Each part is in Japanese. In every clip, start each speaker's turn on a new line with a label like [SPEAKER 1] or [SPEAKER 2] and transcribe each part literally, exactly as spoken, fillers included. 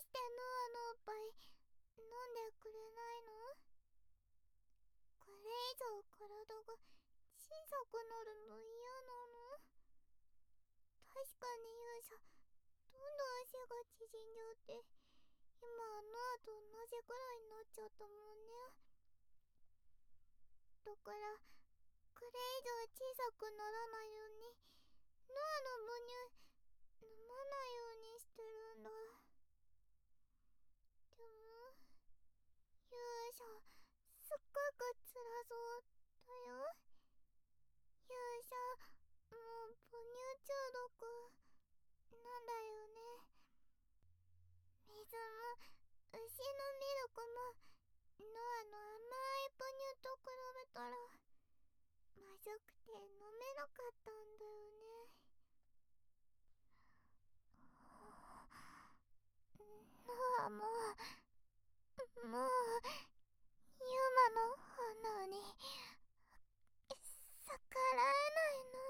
[SPEAKER 1] してノアのおっぱい飲んでくれないの？これ以上体が小さくなるの嫌なの？確かに勇者どんどん足が縮んじゃって、今ノアと同じくらいになっちゃったもんね。だからこれ以上小さくならないようにノアの母乳飲まないようにしてるんだ。でも勇者すっごく辛そうだよ。勇者もう母乳中毒なんだよね。水も牛のミルクもノアの甘い母乳と比べたらまずくて飲めなかったんだよね。ノアももうユーマの炎に逆らえない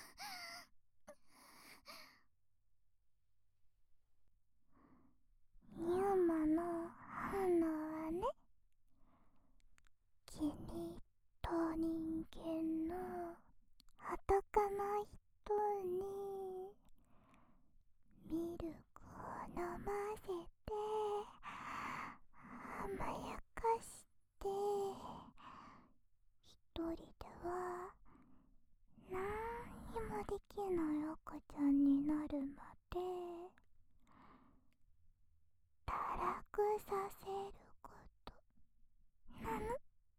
[SPEAKER 1] の。ユーマの炎はね、君と人間の裸の人にミルクを飲ませて甘やかして一人では何にもできない赤ちゃんになるまで堕落させることなの。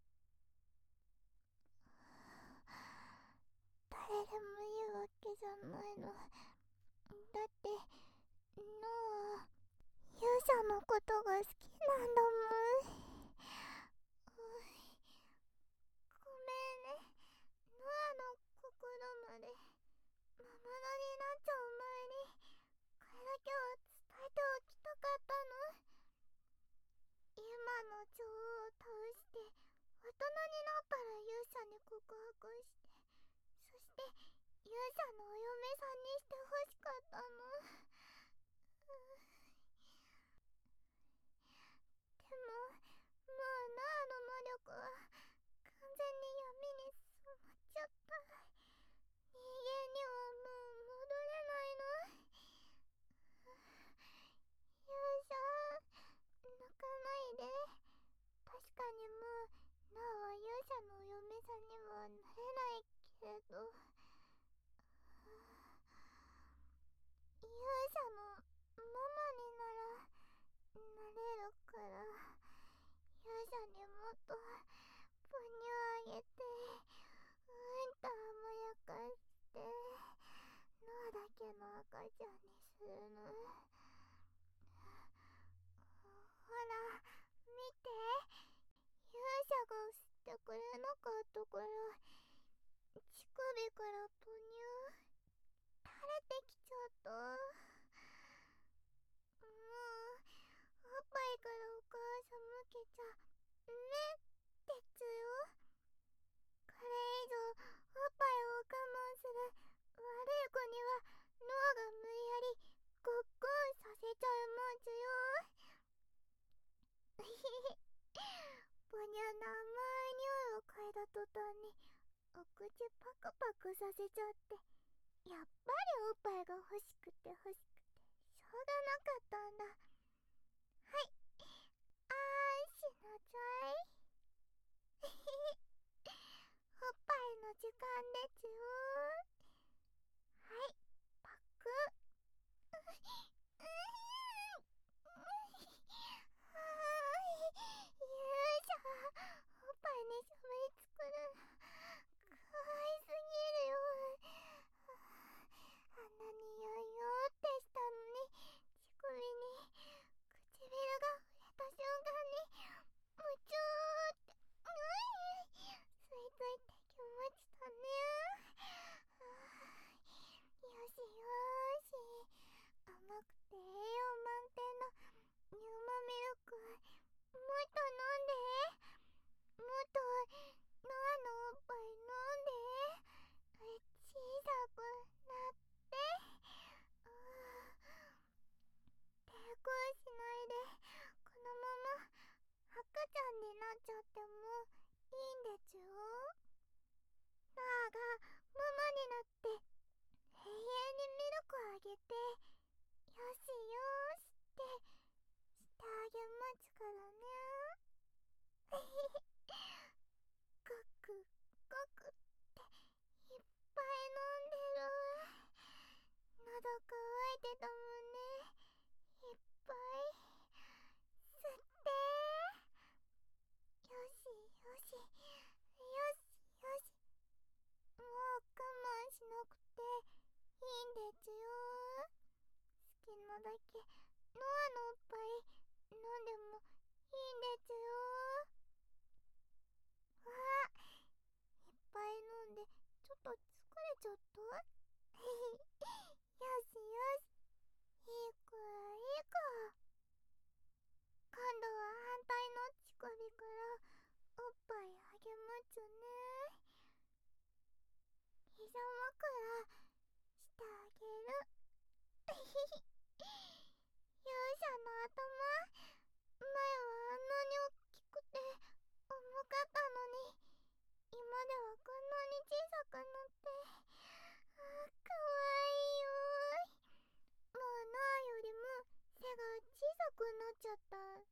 [SPEAKER 1] 誰でも言うわけじゃないの。だってノア勇者のことが好きなんだもん。ごめんね。ノアの心まで魔物になっちゃう前にこれだけは伝えておきたかったの。今の女王を倒して大人になったら勇者に告白して、そして勇者のお嫁さんにしてほしかったの。でももうノアの魔力は完全に闇に染まっちゃった。人間にはもう戻れないの。勇者泣かないで。確かにもうノアは勇者のお嫁さんにはなれないけれど、勇者のママにならなれるから、勇者にもっと母乳あげてうんと甘やかしてノアだけの赤ちゃんにするの。ほら見て、勇者が吸ってくれなかったから乳首から母乳垂れてきちゃった。もうおっぱいからお母さん向けちゃねってつよ。これ以上おっぱいを我慢する悪い子にはノアが無理やりごっくんさせちゃうもんじよ。母乳の甘い匂いを嗅いだ途端にお口パクパクさせちゃって、やっぱりおっぱいが欲しくて欲しくてしょうがなかったんだ。はい、あーしなさい。おっぱいの時間ですよ。はい、パクッ。うーはーい、勇者おっぱいにしゃぶりつくる。かわいすぎるよ。あんなによいよってしたのに乳首に唇が触れた瞬間にムチューって、うい、ついついってきましたね。 くあげて、よしよーしってしてあげますからね。ごくごくっていっぱい飲んでる。喉乾いてたもんね。いっぱい吸って。よしよしよしよし。もう我慢しなくていいんですよ。好きなだけノアのおっぱい飲んでもいいんですよ。わあ、いっぱい飲んでちょっと疲れちゃった。よしよし、いい子はいい子。今度は反対の乳首からおっぱいあげますね。膝枕してあげる。勇者の頭、前はあんなに大きくて重かったのに、今ではこんなに小さくなって、あー、かわいいよーい。もうノアよりも背が小さくなっちゃったね。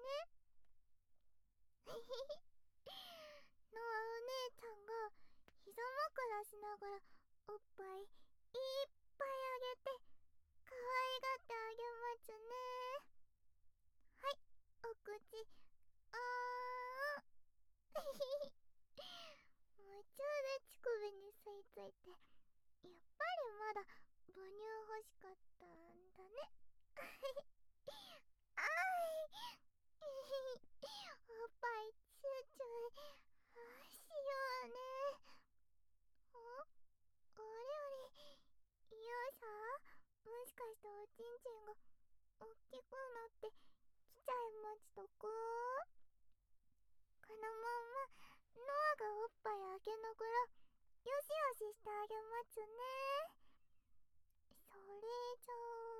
[SPEAKER 1] ノアお姉ちゃんが膝枕しながらおっぱいいっぱいあげて可愛がってあげますね。はい、お口あーん。夢中で乳首に吸い付いて、やっぱりまだ母乳欲しかったんだね。あーい。おっぱいチューチューしようね。あ、あれあれ、よいしょ。もしかしておちんちんが大きくなってきちゃいましたか？このまんまノアがおっぱいあげながらよしよししてあげますね。それじゃ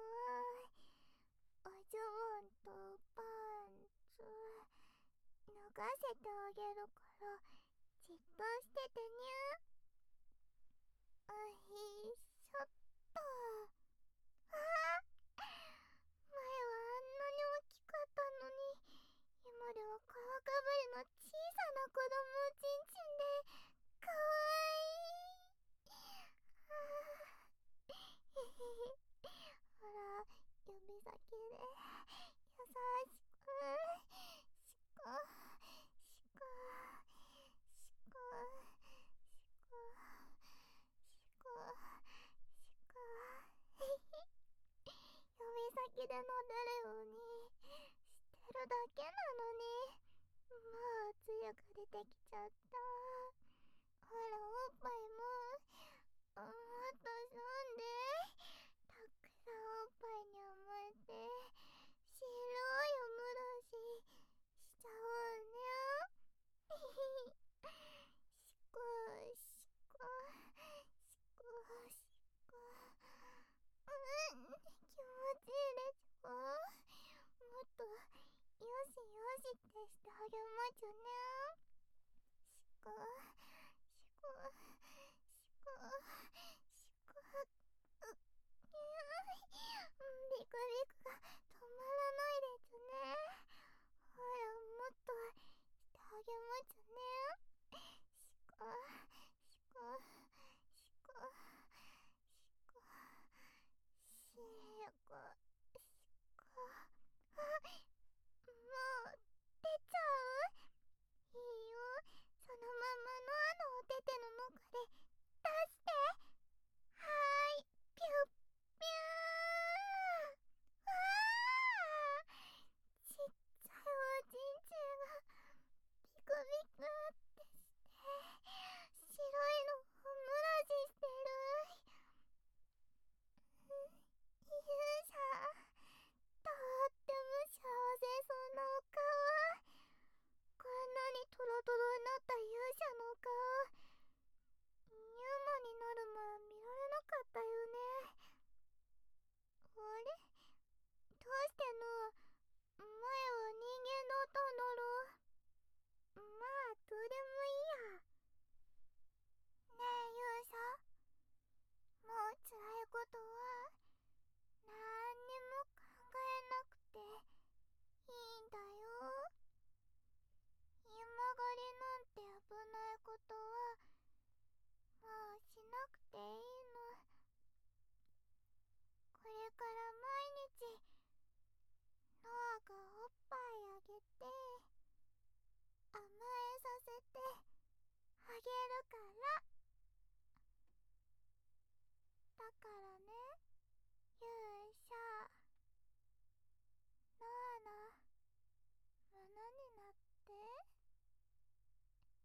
[SPEAKER 1] あ、おズボンとパンツ脱がせてあげるからじっとしててにゃ。あひしょっと。ああ、前はあんなに大きかったのに、今では皮かぶりの小さな子供ちんちんでかわいい。ああ、へへへ。ほら、指先で優しくしこしこしこしこしこしこ。へへ。指先で撫でるようにしてるだけなのに、もうつゆが出てきちゃった。ほら、おっぱいももっと飲んで、たくさんおっぱいに甘えて白いおむらししちゃおうね。しこしこしこしこ。うん、気持ちいいでしょ。もっとよしよしってしてあげますね。しこしこしこしこ。うっ、ビクビクが止まらないですね。ほら、もっとしてあげますね。しこしこしこしこしこしこ。あ、もう出ちゃう？いいよ、そのままノアのおてての中で出して。はーい、ピュッピュー。わあ、ちっちゃいおちんちんがビクビクってして白いのをおむらししてる。勇者かおっぱいあげて甘えさせてあげるから。だからね、